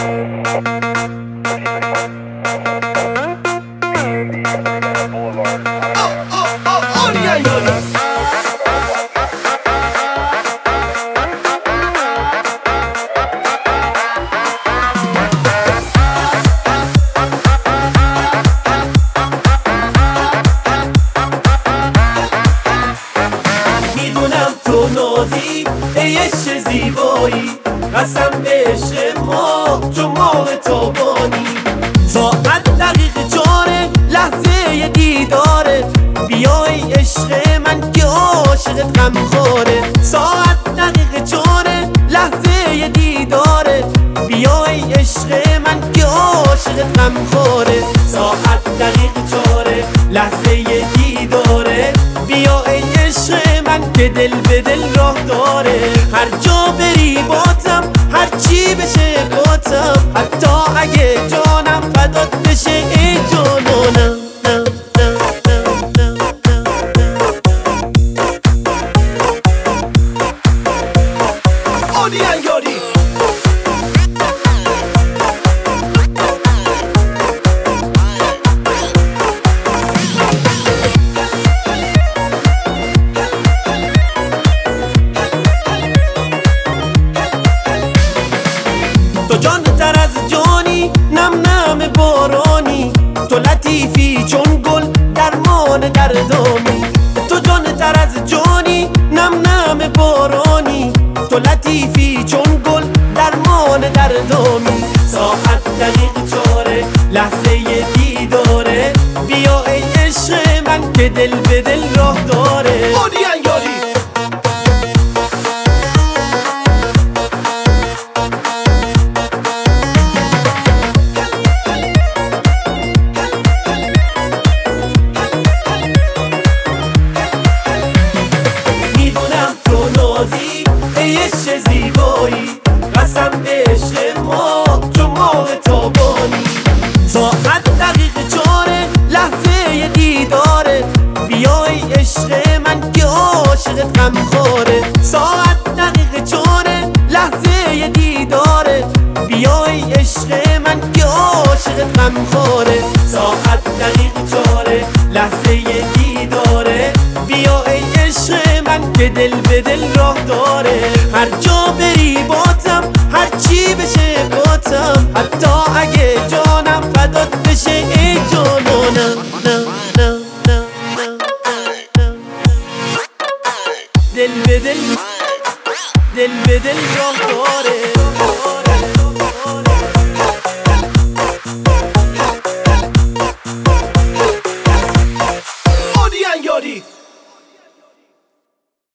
میدونم تو نازی ای عشق زیبایی، قسم به عشق ما چون ماه تابانی. ساعت دقیقه 4 لحظه دیداره، بیا ای عشق من که عاشقت غمخواره. ساعت دقیقه 4 لحظه دیداره، بیا ای عشق من که عاشقت غمخواره. ساعت دقیقه 4 لحظه دیداره، بیا ای عشق من که دل به دل راه داره. هر جا بری باتم، هر چی بشه باتم، حتی اگه جانم فدات بشه ای جانانم. تو جان تر از جانی، نم نم بارانی، تو لطیفی چون گل درمان دردامی. تو جان تر از جانی، نم نم بارانی، تو لطیفی چون گل درمان دردامی. ساعت دقیقه 4 لحظه دیداره، بیا ای عشق من که دل به دل راه داره. ای عشق زیبایی، قسم به عشق ما چون ماه تابانی. ساعت دقیقه 4 لحظه دیداره، بیا ای عشق من که عاشقت غمخواره. ساعت دقیقه 4 لحظه دیداره، بیا ای عشق من که عاشقت غمخواره. ساعت دقیقه 4 لحظه دیداره، بیا ای عشق من که دل به دل راه داره. هر جا بری باتم، هر چی بشه باتم، حتی اگه